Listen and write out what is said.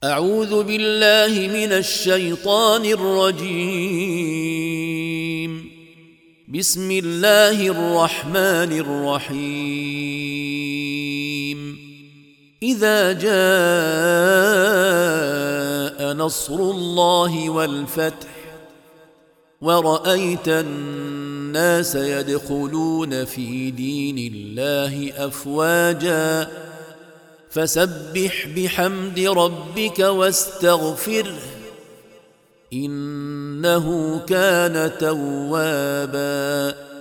أعوذ بالله من الشيطان الرجيم. بسم الله الرحمن الرحيم. إذا جاء نصر الله والفتح ورأيت الناس يدخلون في دين الله أفواجا فسبح بحمد ربك واستغفره إنه كان توابا.